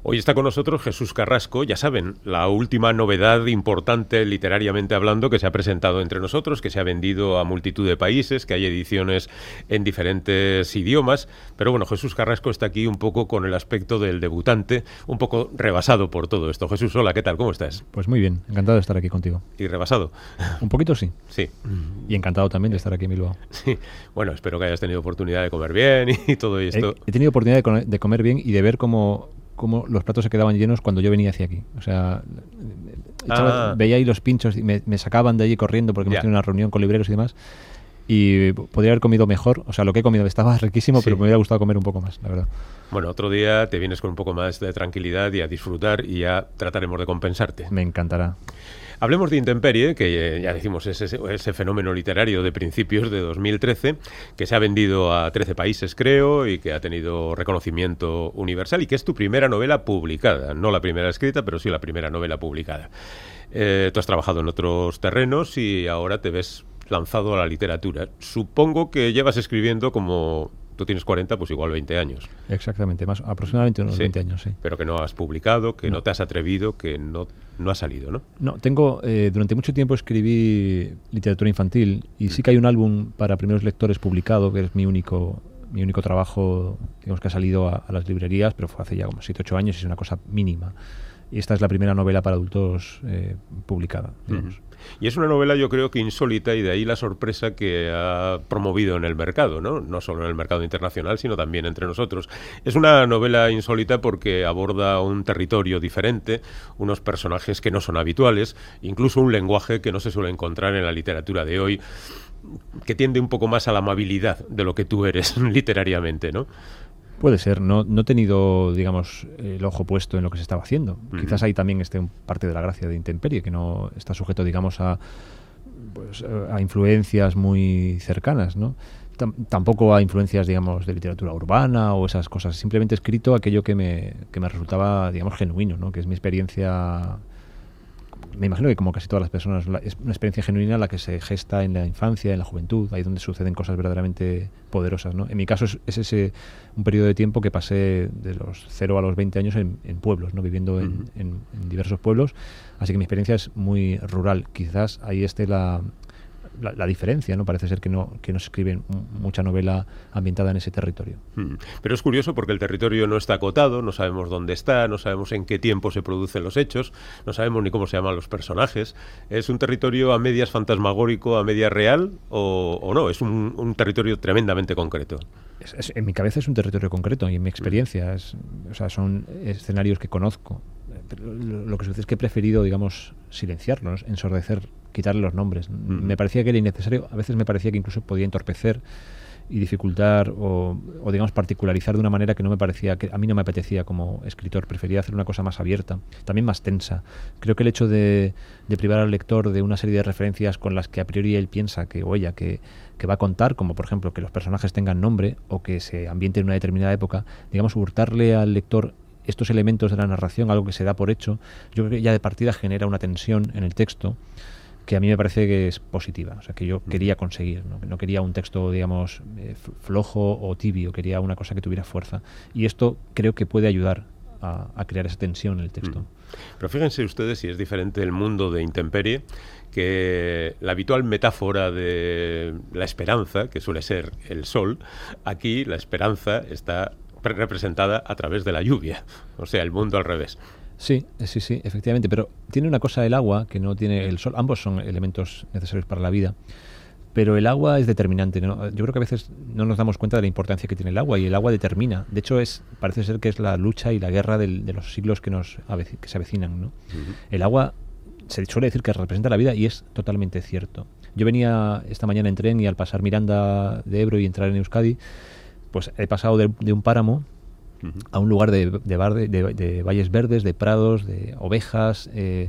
Hoy está con nosotros Jesús Carrasco, ya saben, la última novedad importante literariamente hablando que se ha presentado entre nosotros, que se ha vendido a multitud de países, que hay ediciones en diferentes idiomas, pero bueno, Jesús Carrasco está aquí un poco con el aspecto del debutante, un poco rebasado por todo esto. Jesús, hola, ¿qué tal? ¿Cómo estás? Pues muy bien, encantado de estar aquí contigo. ¿Y rebasado? Un poquito sí. Sí. Y encantado también de estar aquí en Bilbao. Sí. Bueno, espero que hayas tenido oportunidad de comer bien y todo esto. He tenido oportunidad de comer bien y de ver cómo los platos se quedaban llenos cuando yo venía hacia aquí. O sea, veía ahí los pinchos y me sacaban de allí corriendo porque hemos tenido una reunión con libreros y demás. Y podría haber comido mejor. O sea, lo que he comido estaba riquísimo, pero me hubiera gustado comer un poco más, la verdad. Bueno, otro día te vienes con un poco más de tranquilidad y a disfrutar y ya trataremos de compensarte. Me encantará. Hablemos de Intemperie, que ya decimos es ese fenómeno literario de principios de 2013, que se ha vendido a 13 países, creo, y que ha tenido reconocimiento universal y que es tu primera novela publicada. No la primera escrita, pero sí la primera novela publicada. Tú has trabajado en otros terrenos y ahora te ves lanzado a la literatura. Supongo que llevas escribiendo como... Tú tienes 40, pues igual 20 años. Exactamente, más aproximadamente unos 20 años, sí. Pero que no has publicado, que no te has atrevido, que no ha salido, ¿no? No, tengo... durante mucho tiempo escribí literatura infantil y sí que hay un álbum para primeros lectores publicado, que es mi único trabajo, digamos, que ha salido a las librerías, pero fue hace ya como 7-8 años y es una cosa mínima. Y esta es la primera novela para adultos publicada, digamos. Y es una novela, yo creo que insólita, y de ahí la sorpresa que ha promovido en el mercado, ¿no? No solo en el mercado internacional, sino también entre nosotros. Es una novela insólita porque aborda un territorio diferente, unos personajes que no son habituales, incluso un lenguaje que no se suele encontrar en la literatura de hoy, que tiende un poco más a la amabilidad de lo que tú eres literariamente, ¿no? Puede ser, no he tenido, digamos, el ojo puesto en lo que se estaba haciendo. Quizás ahí también esté parte de la gracia de Intemperie, que no está sujeto, digamos, a influencias muy cercanas, ¿no? Tampoco a influencias, digamos, de literatura urbana o esas cosas. Simplemente he escrito aquello que me resultaba, digamos, genuino, ¿no? Que es mi experiencia... Me imagino que como casi todas las personas, es una experiencia genuina la que se gesta en la infancia, en la juventud, ahí donde suceden cosas verdaderamente poderosas, ¿no? En mi caso es ese un periodo de tiempo que pasé de los 0 a los 20 años en pueblos, ¿no? Viviendo en diversos pueblos, así que mi experiencia es muy rural. Quizás ahí esté la diferencia, ¿no? Parece ser que no se escribe mucha novela ambientada en ese territorio. Pero es curioso porque el territorio no está acotado, no sabemos dónde está, no sabemos en qué tiempo se producen los hechos, no sabemos ni cómo se llaman los personajes. ¿Es un territorio a medias fantasmagórico, a medias real o no? Es un territorio tremendamente concreto. En mi cabeza es un territorio concreto y en mi experiencia son escenarios que conozco. Pero lo que sucede es que he preferido, digamos, silenciarlos, ensordecer, quitarle los nombres. Me parecía que era innecesario, a veces me parecía que incluso podía entorpecer y dificultar o digamos particularizar de una manera que no me parecía, que a mí no me apetecía como escritor. Prefería hacer una cosa más abierta, también más tensa. Creo que el hecho de privar al lector de una serie de referencias con las que a priori él piensa que va a contar, como por ejemplo que los personajes tengan nombre o que se ambienten en una determinada época, digamos, hurtarle al lector estos elementos de la narración, algo que se da por hecho, yo creo que ya de partida genera una tensión en el texto que a mí me parece que es positiva, o sea, que yo quería conseguir, no quería un texto, digamos, flojo o tibio, quería una cosa que tuviera fuerza. Y esto creo que puede ayudar a crear esa tensión en el texto. Pero fíjense ustedes si es diferente el mundo de Intemperie, que la habitual metáfora de la esperanza, que suele ser el sol, aquí la esperanza está representada a través de la lluvia, o sea, el mundo al revés. Sí, efectivamente, pero tiene una cosa el agua que no tiene el sol. Ambos son elementos necesarios para la vida, pero el agua es determinante, ¿no? Yo creo que a veces no nos damos cuenta de la importancia que tiene el agua, y el agua determina. De hecho, parece ser que es la lucha y la guerra de los siglos que se avecinan, ¿no? El agua se suele decir que representa la vida y es totalmente cierto. Yo venía esta mañana en tren y al pasar Miranda de Ebro y entrar en Euskadi, pues he pasado de un páramo a un lugar de valles verdes, de prados, de ovejas,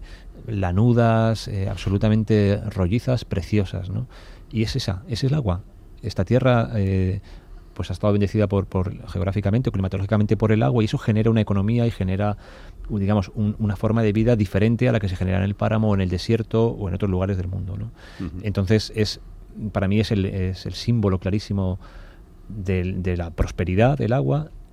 lanudas, absolutamente rollizas, preciosas, ¿no? Y ese es el agua. Esta tierra pues ha estado bendecida geográficamente o climatológicamente por el agua, y eso genera una economía y genera, digamos, una forma de vida diferente a la que se genera en el páramo o en el desierto o en otros lugares del mundo, ¿no? Entonces para mí es el símbolo clarísimo de la prosperidad del agua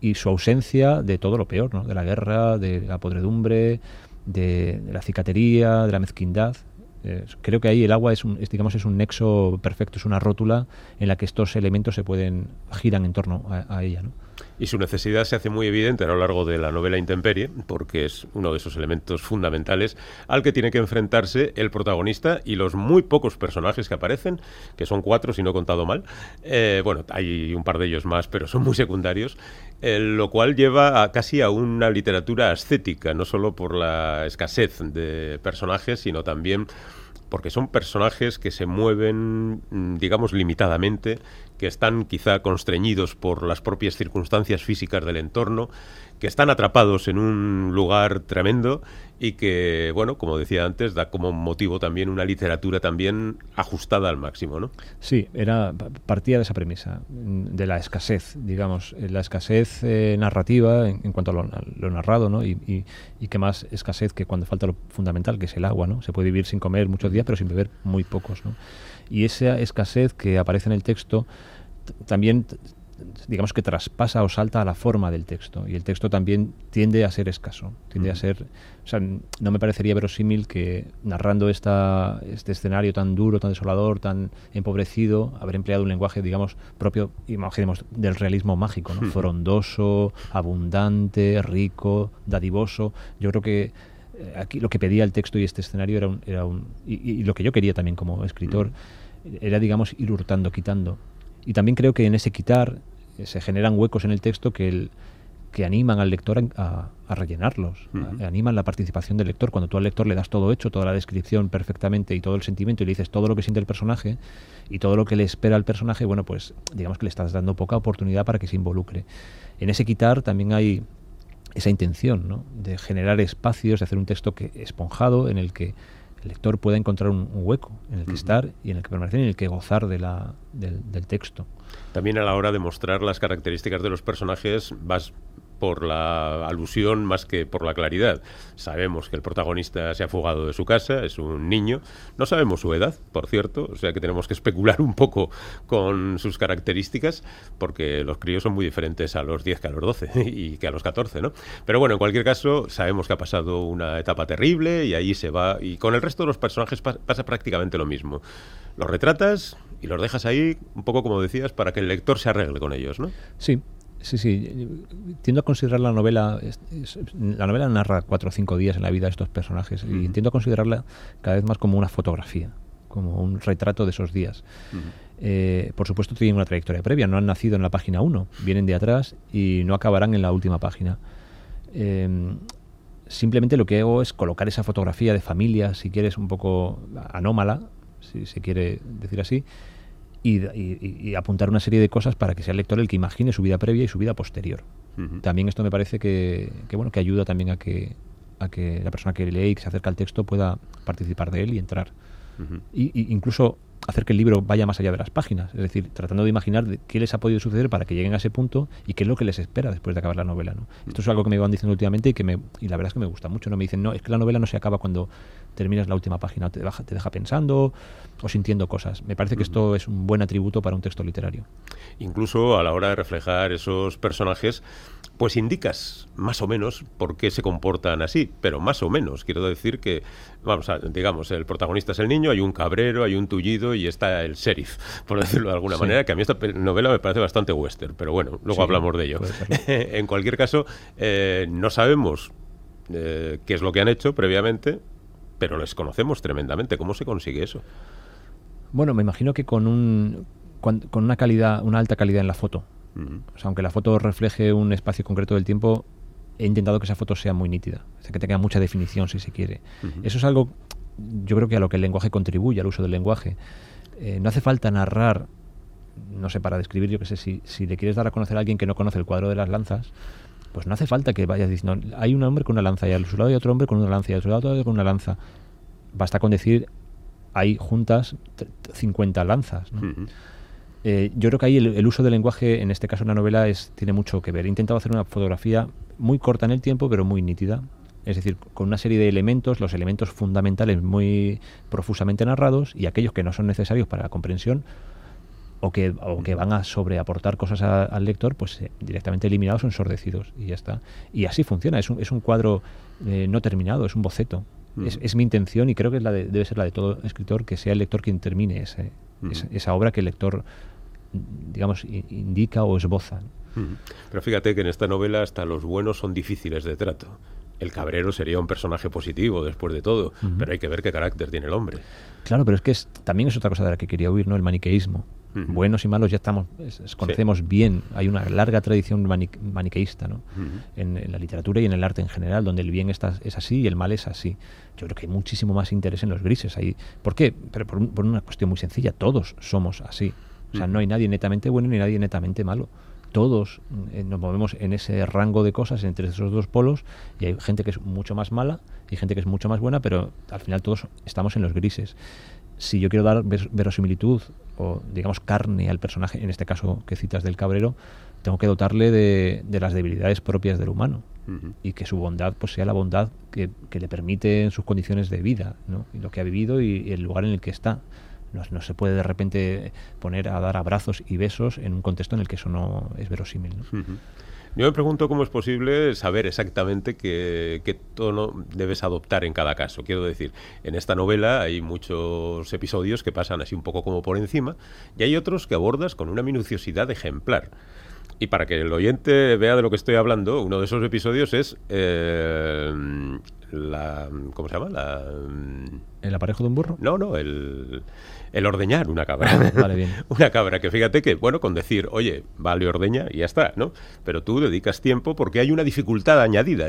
y su ausencia de todo lo peor, ¿no? De la guerra, de la podredumbre, de la cicatería, de la mezquindad. Creo que ahí el agua es un nexo perfecto, es una rótula en la que estos elementos giran en torno a ella, ¿no? Y su necesidad se hace muy evidente a lo largo de la novela Intemperie, porque es uno de esos elementos fundamentales al que tiene que enfrentarse el protagonista y los muy pocos personajes que aparecen, que son 4 si no he contado mal. Bueno, hay un par de ellos más, pero son muy secundarios, lo cual lleva casi a una literatura ascética, no solo por la escasez de personajes, sino también porque son personajes que se mueven, digamos, limitadamente, que están quizá constreñidos por las propias circunstancias físicas del entorno, que están atrapados en un lugar tremendo y que, bueno, como decía antes, da como motivo también una literatura también ajustada al máximo, ¿no? Sí, partía de esa premisa, de la escasez, digamos, la escasez narrativa en cuanto a lo narrado, ¿no? Y qué más escasez que cuando falta lo fundamental, que es el agua, ¿no? Se puede vivir sin comer muchos días, pero sin beber muy pocos, ¿no? Y esa escasez que aparece en el texto también, digamos que traspasa o salta a la forma del texto, y el texto también tiende a ser escaso, tiende a ser, o sea, no me parecería verosímil que narrando este escenario tan duro, tan desolador, tan empobrecido, haber empleado un lenguaje, digamos, propio, imaginemos, del realismo mágico, ¿no? Frondoso, abundante, rico, dadivoso. Yo creo que aquí lo que pedía el texto y este escenario y lo que yo quería también como escritor era, digamos, ir hurtando, quitando. Y también creo que en ese quitar se generan huecos en el texto que animan al lector a rellenarlos, animan la participación del lector. Cuando tú al lector le das todo hecho, toda la descripción perfectamente y todo el sentimiento, y le dices todo lo que siente el personaje y todo lo que le espera al personaje, bueno, pues digamos que le estás dando poca oportunidad para que se involucre. En ese quitar también hay esa intención, ¿no? De generar espacios, de hacer un texto esponjado en el que el lector pueda encontrar un hueco en el que estar y en el que permanecer y en el que gozar del texto. También a la hora de mostrar las características de los personajes vas por la alusión más que por la claridad. Sabemos que el protagonista se ha fugado de su casa, es un niño. No sabemos su edad, por cierto, o sea que tenemos que especular un poco con sus características, porque los críos son muy diferentes a los 10 que a los 12 y que a los 14, ¿no? Pero bueno, en cualquier caso, sabemos que ha pasado una etapa terrible y ahí se va. Y con el resto de los personajes pasa prácticamente lo mismo. Los retratas y los dejas ahí, un poco como decías, para que el lector se arregle con ellos, ¿no? Sí. Sí. Tiendo a considerar la novela... La novela narra 4 o 5 días en la vida de estos personajes y tiendo a considerarla cada vez más como una fotografía, como un retrato de esos días. Por supuesto, tienen una trayectoria previa. No han nacido en la página 1, vienen de atrás y no acabarán en la última página. Simplemente lo que hago es colocar esa fotografía de familia, si quieres, un poco anómala, si se quiere decir así, y apuntar una serie de cosas para que sea el lector el que imagine su vida previa y su vida posterior. También esto me parece que ayuda también a que la persona que lee y que se acerca al texto pueda participar de él y entrar. Y incluso hacer que el libro vaya más allá de las páginas, es decir, tratando de imaginar qué les ha podido suceder para que lleguen a ese punto y qué es lo que les espera después de acabar la novela, ¿no? Esto es algo que me van diciendo últimamente y la verdad es que me gusta mucho, ¿no? Me dicen, no, es que la novela no se acaba cuando terminas la última página, te deja pensando o sintiendo cosas. Me parece que esto es un buen atributo para un texto literario. Incluso a la hora de reflejar esos personajes, pues indicas más o menos por qué se comportan así, pero más o menos. Quiero decir que, digamos, el protagonista es el niño, hay un cabrero, hay un tullido y está el sheriff, por decirlo de alguna manera, que a mí esta novela me parece bastante western, pero bueno, luego hablamos de ello. En cualquier caso, no sabemos qué es lo que han hecho previamente, pero les conocemos tremendamente. ¿Cómo se consigue eso? Bueno, me imagino que con una alta calidad en la foto. O sea, aunque la foto refleje un espacio concreto del tiempo, he intentado que esa foto sea muy nítida, o sea, que tenga mucha definición, si se quiere. Eso es algo, yo creo que a lo que el lenguaje contribuye, al uso del lenguaje. No hace falta narrar, no sé, para describir, yo qué sé, si le quieres dar a conocer a alguien que no conoce el cuadro de las lanzas, pues no hace falta que vayas diciendo, hay un hombre con una lanza y al su lado hay otro hombre con una lanza y al su lado otro con una lanza. Basta con decir, hay juntas 50 lanzas, ¿no? Yo creo que ahí el uso del lenguaje, en este caso en la novela, tiene mucho que ver. He intentado hacer una fotografía muy corta en el tiempo, pero muy nítida. Es decir, con una serie de elementos, los elementos fundamentales muy profusamente narrados y aquellos que no son necesarios para la comprensión, o que van a sobreaportar cosas al lector, pues directamente eliminados o ensordecidos y ya está. Y así funciona, es un cuadro no terminado, es un boceto. Es mi intención, y creo que debe ser la de todo escritor, que sea el lector quien termine esa obra que el lector, digamos, indica o esboza, ¿no? Pero fíjate que en esta novela hasta los buenos son difíciles de trato. El cabrero sería un personaje positivo después de todo, pero hay que ver qué carácter tiene el hombre. Claro, pero es que también es otra cosa de la que quería huir, ¿no? El maniqueísmo. Buenos y malos ya conocemos bien. Hay una larga tradición maniqueísta, ¿no? En la literatura y en el arte en general, donde el bien es así y el mal es así. Yo creo que hay muchísimo más interés en los grises ahí. ¿Por qué? Pero por una cuestión muy sencilla. Todos somos así. O sea, no hay nadie netamente bueno ni nadie netamente malo. Todos nos movemos en ese rango de cosas entre esos dos polos, y hay gente que es mucho más mala y gente que es mucho más buena, pero al final todos estamos en los grises. Si yo quiero dar verosimilitud o, digamos, carne al personaje, en este caso que citas del cabrero, tengo que dotarle de las debilidades propias del humano, y que su bondad pues sea la bondad que le permite en sus condiciones de vida, ¿no? Y lo que ha vivido y el lugar en el que está. No se puede de repente poner a dar abrazos y besos en un contexto en el que eso no es verosímil, ¿no? Yo me pregunto cómo es posible saber exactamente qué tono debes adoptar en cada caso. Quiero decir, en esta novela hay muchos episodios que pasan así un poco como por encima, y hay otros que abordas con una minuciosidad ejemplar. Y para que el oyente vea de lo que estoy hablando, uno de esos episodios es ¿cómo se llama? ¿El aparejo de un burro? No, el ordeñar una cabra. Vale, bien. Una cabra que fíjate que, bueno, con decir, oye, vale, ordeña y ya está, ¿no? Pero tú dedicas tiempo porque hay una dificultad añadida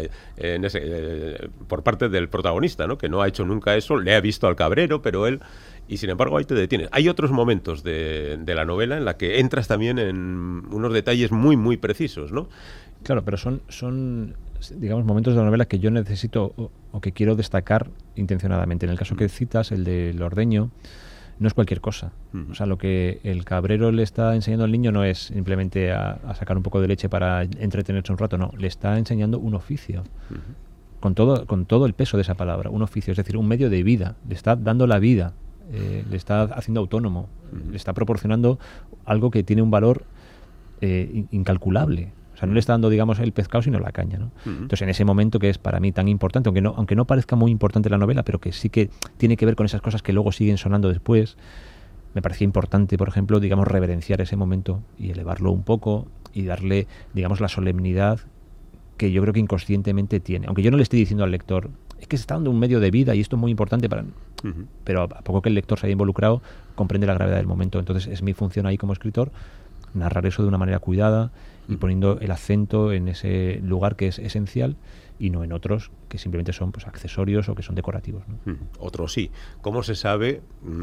por parte del protagonista, ¿no? Que no ha hecho nunca eso, le ha visto al cabrero, pero él... Y sin embargo ahí te detienes. Hay otros momentos de la novela en la que entras también en unos detalles muy, muy precisos, ¿no? Claro, pero son digamos, momentos de la novela que yo necesito o que quiero destacar intencionadamente. En el caso que citas, el del ordeño, no es cualquier cosa. O sea, lo que el cabrero le está enseñando al niño no es simplemente a sacar un poco de leche para entretenerse un rato, no. Le está enseñando un oficio. Con todo el peso de esa palabra, un oficio, es decir, un medio de vida. Le está dando la vida. Le está haciendo autónomo, le está proporcionando algo que tiene un valor incalculable. O sea, no le está dando, digamos, el pescado, sino la caña, ¿no? Entonces, en ese momento que es para mí tan importante, aunque no parezca muy importante la novela, pero que sí que tiene que ver con esas cosas que luego siguen sonando después, me parecía importante, por ejemplo, digamos, reverenciar ese momento y elevarlo un poco y darle, digamos, la solemnidad que yo creo que inconscientemente tiene. Aunque yo no le estoy diciendo al lector, es que se está dando un medio de vida y esto es muy importante para... Pero a poco que el lector se haya involucrado, comprende la gravedad del momento. Entonces es mi función ahí como escritor narrar eso de una manera cuidada y poniendo el acento en ese lugar que es esencial y no en otros que simplemente son pues accesorios o que son decorativos, ¿no? Otros sí. ¿Cómo se sabe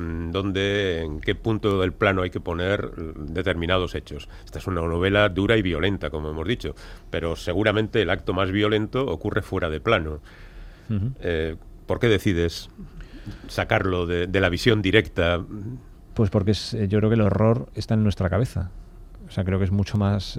en qué punto del plano hay que poner determinados hechos? Esta es una novela dura y violenta, como hemos dicho, pero seguramente el acto más violento ocurre fuera de plano. ¿Por qué decides sacarlo de la visión directa? Pues porque yo creo que el horror está en nuestra cabeza. O sea, creo que es mucho más...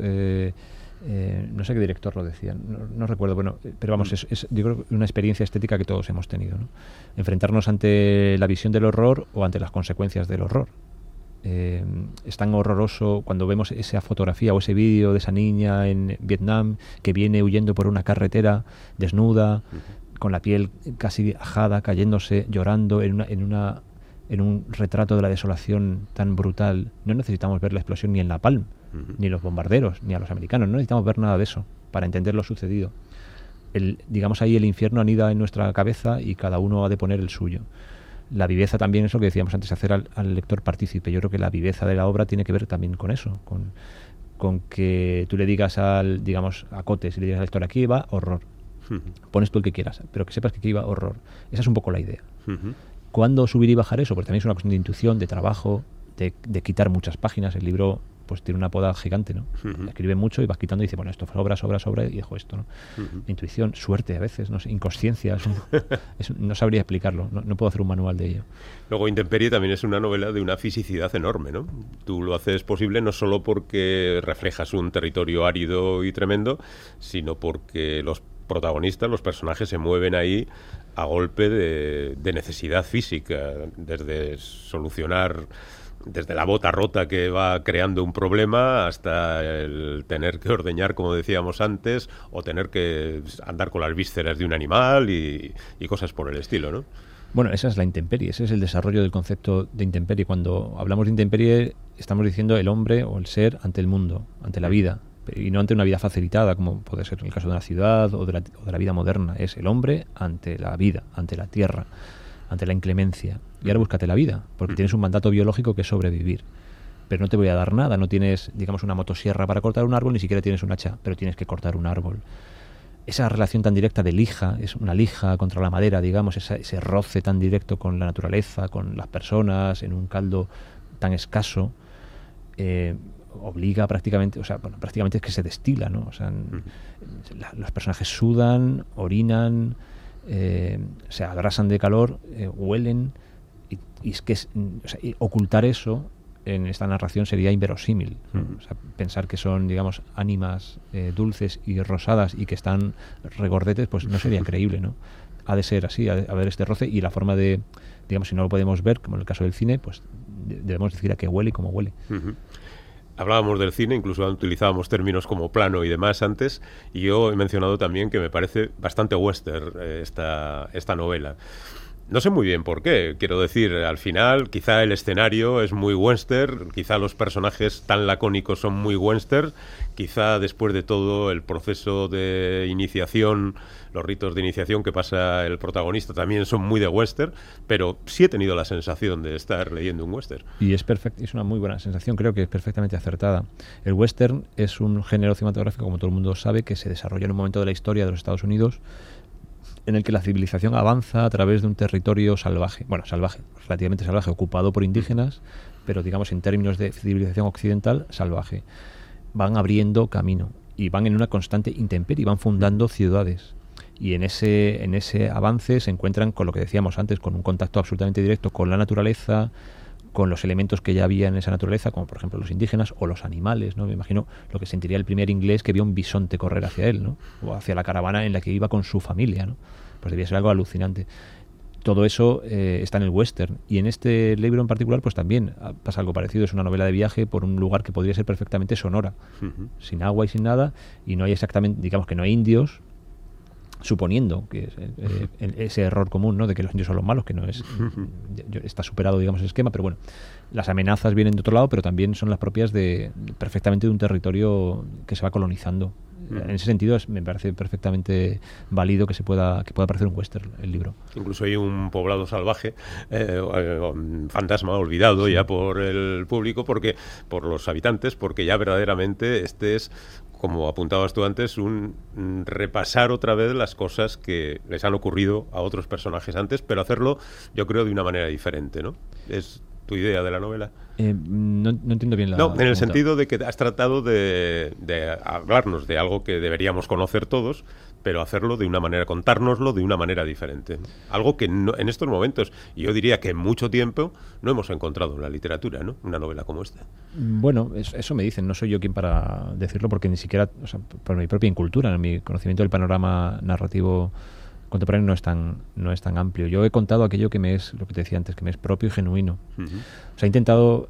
no sé qué director lo decía, no recuerdo, bueno, pero vamos, yo creo que una experiencia estética que todos hemos tenido, ¿no? Enfrentarnos ante la visión del horror o ante las consecuencias del horror. Es tan horroroso cuando vemos esa fotografía o ese vídeo de esa niña en Vietnam que viene huyendo por una carretera desnuda, con la piel casi ajada, cayéndose, llorando en un retrato de la desolación tan brutal. No necesitamos ver la explosión ni en Napalm, ni los bombarderos, ni a los americanos. No necesitamos ver nada de eso para entender lo sucedido. Digamos ahí el infierno anida en nuestra cabeza y cada uno ha de poner el suyo. La viveza también es lo que decíamos antes, hacer al lector partícipe. Yo creo que la viveza de la obra tiene que ver también con eso, con que tú le digas a Cotes y le digas al lector, aquí va horror. Pones tú el que quieras, pero que sepas que aquí va horror. Esa es un poco la idea. ¿Cuándo subir y bajar eso? Porque también es una cuestión de intuición, de trabajo, de quitar muchas páginas. El libro pues tiene una poda gigante, ¿no? Escribe mucho y vas quitando y dice, bueno, esto sobra y dejo esto, ¿no? Intuición, suerte a veces, no sé, inconsciencia. No sabría explicarlo, no puedo hacer un manual de ello. Luego Intemperie también es una novela de una fisicidad enorme, ¿no? Tú lo haces posible no solo porque reflejas un territorio árido y tremendo, sino porque los protagonistas, los personajes se mueven ahí a golpe de necesidad física, desde solucionar desde la bota rota que va creando un problema hasta el tener que ordeñar, como decíamos antes, o tener que andar con las vísceras de un animal y cosas por el estilo, ¿no? Bueno, esa es la intemperie, ese es el desarrollo del concepto de intemperie. Cuando hablamos de intemperie estamos diciendo el hombre o el ser ante el mundo, ante la vida, y no ante una vida facilitada, como puede ser el caso de una ciudad o de la vida moderna. Es el hombre ante la vida, ante la tierra, ante la inclemencia. Y ahora búscate la vida, porque tienes un mandato biológico que es sobrevivir. Pero no te voy a dar nada, no tienes, digamos, una motosierra para cortar un árbol, ni siquiera tienes un hacha, pero tienes que cortar un árbol. Esa relación tan directa de lija, es una lija contra la madera, digamos, ese roce tan directo con la naturaleza, con las personas, en un caldo tan escaso, obliga prácticamente, o sea, bueno, prácticamente es que se destila, ¿no? O sea, los personajes sudan, orinan, se abrasan de calor, huelen, y es que o sea, ocultar eso en esta narración sería inverosímil, ¿no? O sea, pensar que son, digamos, ánimas dulces y rosadas y que están regordetes, pues no sería creíble, ¿no? Ha de ser así, ha de haber este roce, y la forma de, digamos, si no lo podemos ver, como en el caso del cine, pues debemos decir a qué huele y cómo huele. Hablábamos del cine, incluso utilizábamos términos como plano y demás antes, y yo he mencionado también que me parece bastante western esta novela. No sé muy bien por qué, quiero decir, al final quizá el escenario es muy western, quizá los personajes tan lacónicos son muy western, quizá después de todo el proceso de iniciación, los ritos de iniciación que pasa el protagonista también son muy de western, pero sí he tenido la sensación de estar leyendo un western. Y es una muy buena sensación, creo que es perfectamente acertada. El western es un género cinematográfico, como todo el mundo sabe, que se desarrolla en un momento de la historia de los Estados Unidos en el que la civilización avanza a través de un territorio salvaje, bueno, salvaje, relativamente salvaje, ocupado por indígenas, pero digamos en términos de civilización occidental, salvaje. Van abriendo camino y van en una constante intemperie, van fundando ciudades. Y en ese avance se encuentran con lo que decíamos antes, con un contacto absolutamente directo con la naturaleza, con los elementos que ya había en esa naturaleza, como por ejemplo los indígenas o los animales, ¿no? Me imagino lo que sentiría el primer inglés que vio un bisonte correr hacia él, ¿no? O hacia la caravana en la que iba con su familia, ¿no? Pues debía ser algo alucinante. Todo eso está en el western, y en este libro en particular pues también pasa algo parecido. Es una novela de viaje por un lugar que podría ser perfectamente Sonora, sin agua y sin nada, y no hay exactamente, digamos que no hay indios, suponiendo que ese error común, ¿no?, de que los indios son los malos, que no es, está superado, digamos, el esquema, pero bueno, las amenazas vienen de otro lado, pero también son las propias perfectamente de un territorio que se va colonizando. En ese sentido me parece perfectamente válido que pueda parecer un western el libro. Incluso hay un poblado salvaje, un fantasma olvidado ya por el público, por los habitantes, porque ya verdaderamente este es, como apuntabas tú antes, un repasar otra vez las cosas que les han ocurrido a otros personajes antes, pero hacerlo, yo creo, de una manera diferente, ¿no? ¿Es tu idea de la novela? No entiendo bien la No, en el pregunta. sentido de que has tratado de hablarnos de algo que deberíamos conocer todos, pero hacerlo de una manera, contárnoslo de una manera diferente. Algo que no, en estos momentos, y yo diría que en mucho tiempo, no hemos encontrado en la literatura, ¿no? Una novela como esta. Bueno, eso me dicen, no soy yo quien para decirlo, porque ni siquiera, o sea, por mi propia incultura, mi conocimiento del panorama narrativo contemporáneo no es tan amplio. Yo he contado aquello que me es, lo que te decía antes, que me es propio y genuino. O sea, he intentado,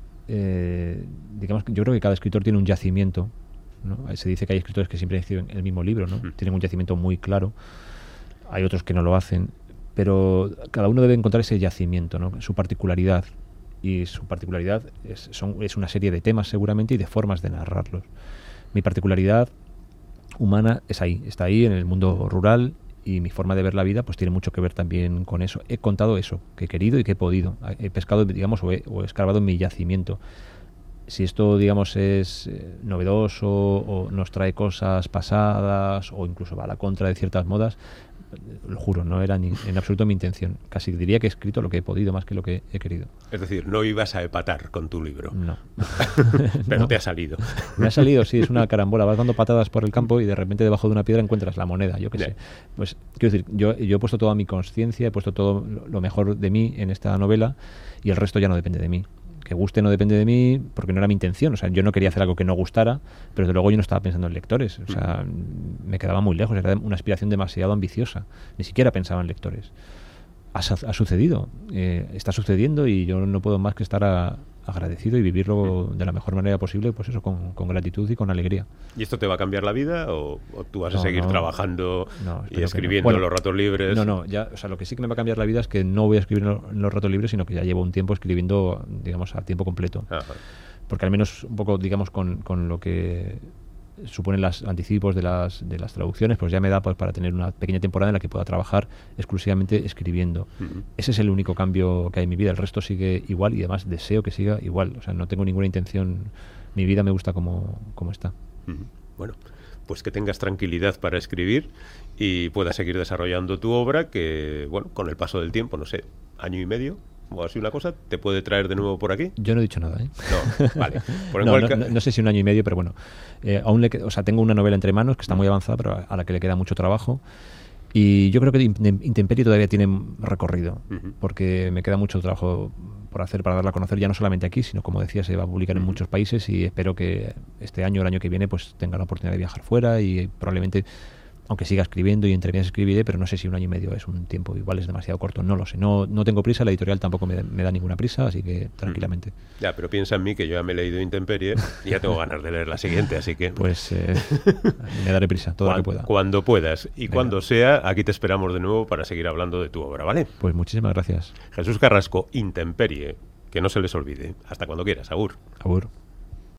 digamos, yo creo que cada escritor tiene un yacimiento, ¿no? Se dice que hay escritores que siempre escriben el mismo libro, ¿no? Tienen un yacimiento muy claro. Hay otros que no lo hacen, pero cada uno debe encontrar ese yacimiento, ¿no? Su particularidad. Y su particularidad es una serie de temas seguramente y de formas de narrarlos. Mi particularidad humana está ahí en el mundo rural, y mi forma de ver la vida pues tiene mucho que ver también con eso. He contado eso que he querido y que he podido. He pescado, digamos, o he escarbado en mi yacimiento. Si esto, digamos, es novedoso o nos trae cosas pasadas o incluso va a la contra de ciertas modas, lo juro, no era en absoluto mi intención. Casi diría que he escrito lo que he podido más que lo que he querido. Es decir, no ibas a epatar con tu libro. No. Pero no. Te ha salido. Me ha salido, sí, es una carambola. Vas dando patadas por el campo y de repente debajo de una piedra encuentras la moneda, yo qué sé. Pues quiero decir, yo he puesto toda mi conciencia, he puesto todo lo mejor de mí en esta novela, y el resto ya no depende de mí. Que guste no depende de mí, porque no era mi intención. O sea, yo no quería hacer algo que no gustara, pero desde luego yo no estaba pensando en lectores. O sea, me quedaba muy lejos, era una aspiración demasiado ambiciosa. Ni siquiera pensaba en lectores. Ha sucedido, está sucediendo, y yo no puedo más que estar a agradecido y vivirlo de la mejor manera posible, pues eso, con gratitud y con alegría. ¿Y esto te va a cambiar la vida o tú vas a seguir trabajando y espero escribiendo en los ratos libres? No, ya, o sea, lo que sí que me va a cambiar la vida es que no voy a escribir en los ratos libres, sino que ya llevo un tiempo escribiendo, digamos, a tiempo completo. Ajá. Porque al menos un poco, digamos, con lo que suponen los anticipos de las traducciones, pues ya me da pues, para tener una pequeña temporada en la que pueda trabajar exclusivamente escribiendo. Ese es el único cambio que hay en mi vida. El resto sigue igual y además deseo que siga igual. O sea, no tengo ninguna intención. Mi vida me gusta como está. Bueno, pues que tengas tranquilidad para escribir y puedas seguir desarrollando tu obra que, bueno, con el paso del tiempo, no sé, año y medio o así una cosa, te puede traer de nuevo por aquí. Yo no he dicho nada, ¿eh? No, vale. No sé si un año y medio, pero bueno. Aún o sea, tengo una novela entre manos que está muy avanzada, pero a la que le queda mucho trabajo. Y yo creo que Intemperie todavía tiene recorrido, porque me queda mucho trabajo por hacer para darla a conocer, ya no solamente aquí, sino como decía, se va a publicar en muchos países y espero que este año o el año que viene pues tenga la oportunidad de viajar fuera y probablemente, aunque siga escribiendo y entre medias escribiré, pero no sé si un año y medio es un tiempo, igual es demasiado corto, no lo sé. No tengo prisa, la editorial tampoco me da ninguna prisa, así que tranquilamente. Ya, pero piensa en mí que yo ya me he leído Intemperie y ya tengo ganas de leer la siguiente, así que... Pues me daré prisa, todo lo que pueda. Cuando puedas y cuando sea, aquí te esperamos de nuevo para seguir hablando de tu obra, ¿vale? Pues muchísimas gracias. Jesús Carrasco, Intemperie, que no se les olvide. Hasta cuando quieras, agur. Agur.